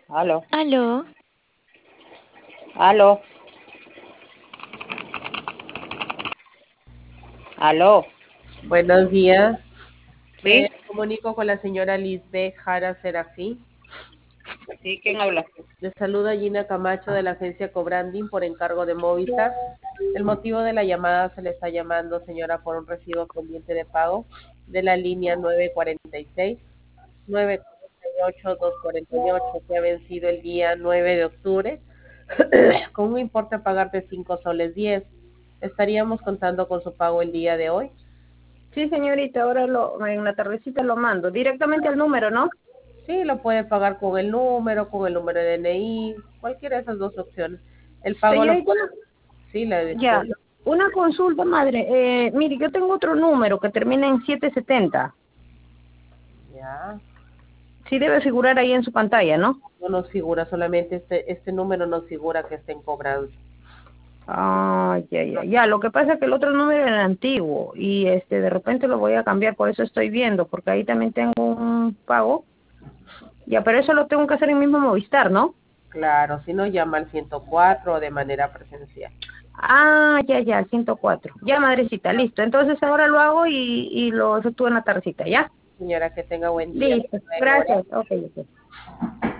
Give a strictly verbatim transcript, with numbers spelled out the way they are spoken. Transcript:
Aló, Aló, aló, aló. Buenos días. Me ¿Sí? comunico con la señora Lisbeth Jara Serafín. ¿Sí? ¿Quién habla? Le saluda Gina Camacho de la agencia Cobranding por encargo de Movistar. El motivo de la llamada se le está llamando, señora, por un recibo pendiente de pago de la línea nueve cuarenta y seis, nueve cuarenta y ocho, dos cuarenta y ocho que ha vencido el día nueve de octubre con un importe a pagar de cinco soles diez. Estaríamos contando con su pago el día de hoy. Sí, señorita, ahora lo, en la tardecita lo mando. Directamente al número, ¿no? Sí, lo puede pagar con el número, con el número de D N I, cualquiera de esas dos opciones. El pago lo Señorita, puede... Sí, le ya. disculpo. Una consulta, madre. Eh, mire, yo tengo otro número que termina en setecientos setenta. Ya. Sí debe figurar ahí en su pantalla, ¿no? No nos figura solamente este, este número nos figura que está en cobranza. Ah, ya, ya, ya. Lo que pasa es que el otro número era antiguo y este de repente lo voy a cambiar, por eso estoy viendo, porque ahí también tengo un pago. Ya, pero eso lo tengo que hacer en mismo Movistar, ¿no? Claro, si no llama al ciento cuatro de manera presencial. Ah, ya, ya, ciento cuatro. Ya, madrecita, listo. Entonces ahora lo hago y, y lo efectúo en la tardecita, ¿ya? Señora, que tenga buen día. Listo. Hasta luego. Gracias. Ok, ok.